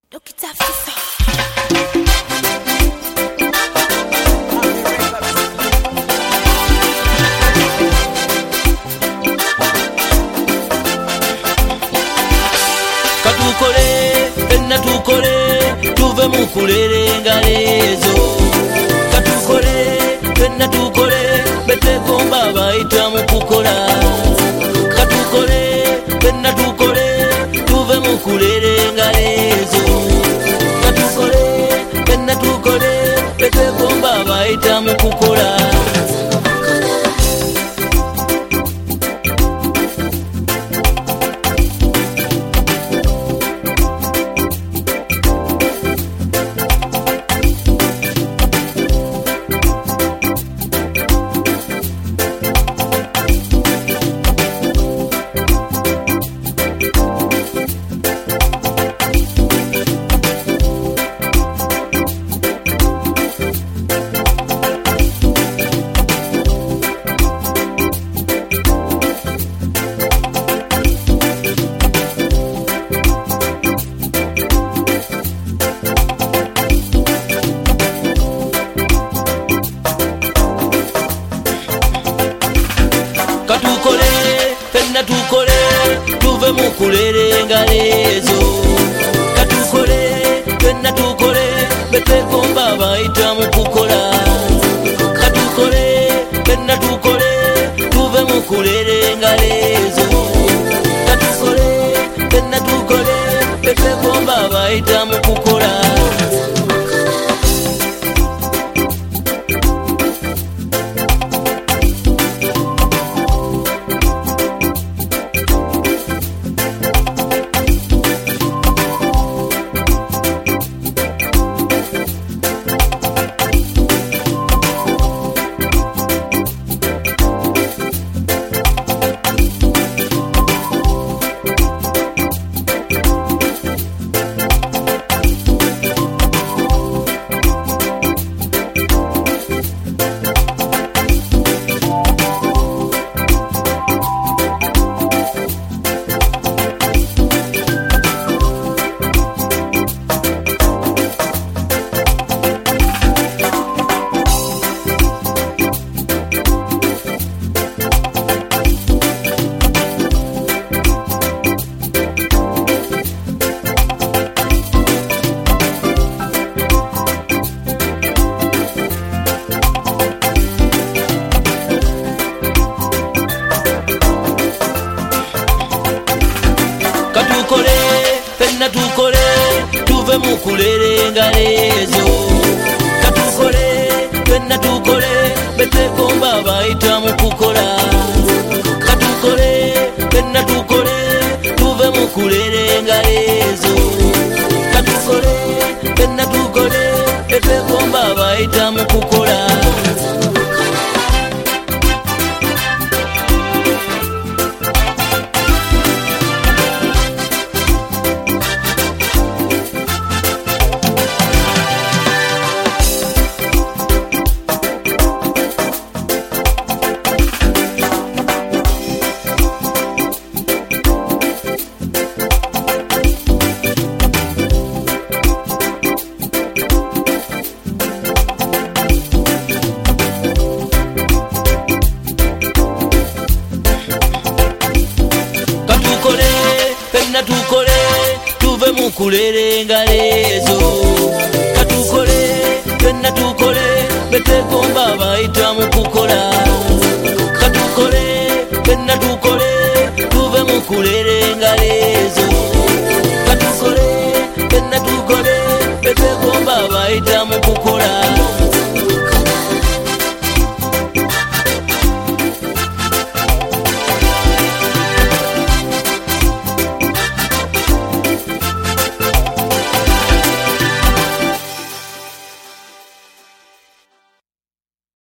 Dr. Fisa. Katukole, penna tukole, tuve mukulere ngalezo. Katukole, penna tukole, bete komba baita mukukola. Katukole, penna tukole, tuve mukulere ngalezo. Katukole, penna tukole, bete komba baita mukukola. Katukole, penna tukole, tuve mukulere ngalezo. Katukole, penna tukole, bete komba baita mukukola. Katukole, penna tukole, tuve mukulere ngalezo. Katukole, penna tukole, bete komba baita mukukola. Katukole, penna tukole, tuve mukulere ngalezo. Katukole, penna tukole, bete komba baita mukukola. Katukole, penna tukole, tuve mukulere ngalezo. Katukole, penna tukole, bete komba baita mukukola. Katukole, penna tukole, tuve mukulere ngalezo. Katukole, penna tukole, bete komba baita mukukola. Katukole, penna tukole, tuve mukulere ngalezo. Katukole, penna tukole, bete komba baita mukukola.